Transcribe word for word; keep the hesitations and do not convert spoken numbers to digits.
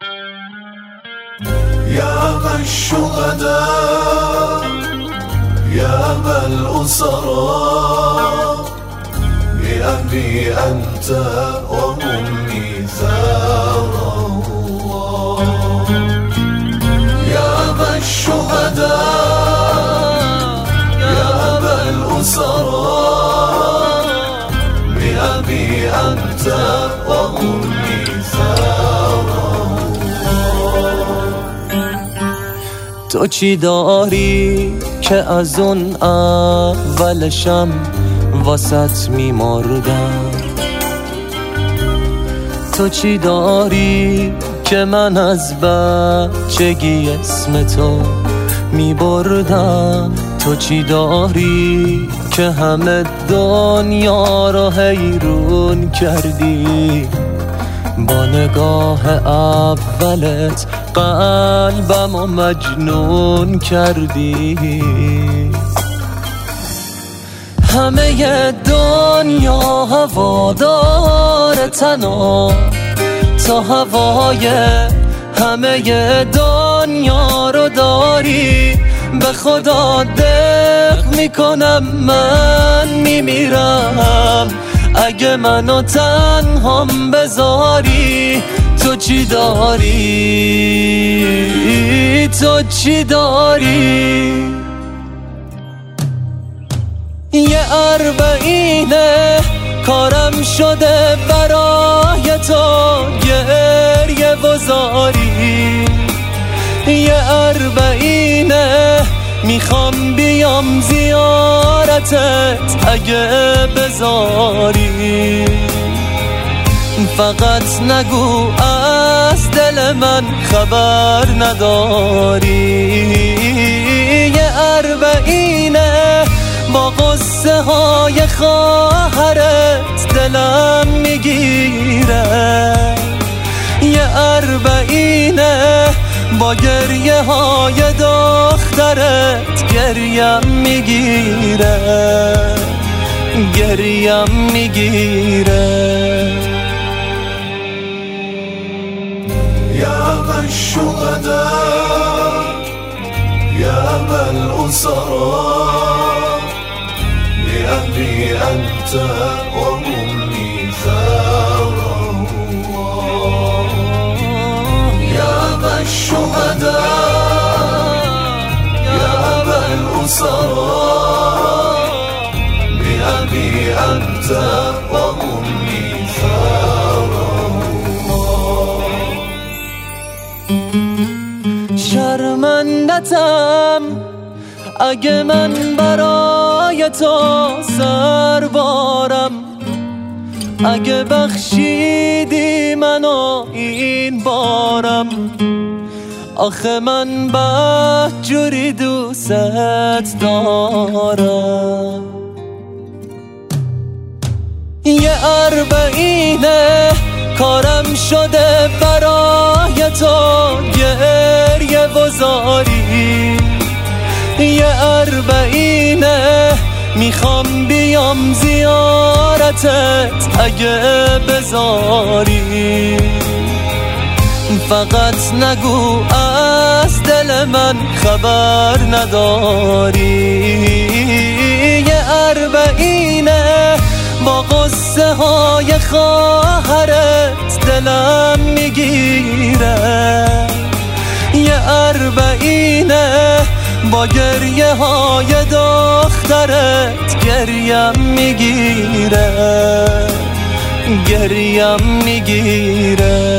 يا ذا الشهداء يا ذا الأسرى بأبي أنت وأمي ثار الله. يا ذا الشهداء يا ذا الأسرى بأبي أنت وأمي ثار الله. تو چی داری که از اون اولشم واسط میمردم؟ تو چی داری که من از بچگی اسم تو میبردم؟ تو چی داری که همه دنیا رو حیرون کردی؟ با نگاه اولت قلبم و مجنون کردی. همه دنیا هوادار تنها، تا هوای همه دنیا رو داری. به خدا دق میکنم من میمیرم اگه منو تنهام بذاری. تو چی داری؟ تو چی داری؟ یه اربعینه کارم شده برای تو گریه و زاری. یه اربعینه میخوام بیام زیارتت اگه بذاری. فقط نگو از دل من خبر نداری. یه اربعینه با قصه های خواهرت دلم میگیره. یه اربعینه با گریه های دخترت گریم میگیره، گریم میگیره. يا ذا الشهداء يا ذا الأسرى بأبي أنت وأمي ثار الله. يا ذا الشهداء يا ذا الأسرى بأبي أنت وأمي ثار الله. شرمندتم اگه من برای تو سر بارم، اگه بخشیدی منو این بارم. آخه من بدجوری دوست دارم. یه اربعینه کارم شده برای تو گریه و زاری. یه اربعینه میخوام بیام زیارتت اگه بذاری. فقط نگو از دل من خبر نداری. یه اربعینه با قصه های خواهرت دلم میگیره. یه اربعینه با گریه های دخترت گریم میگیره، گریم میگیره.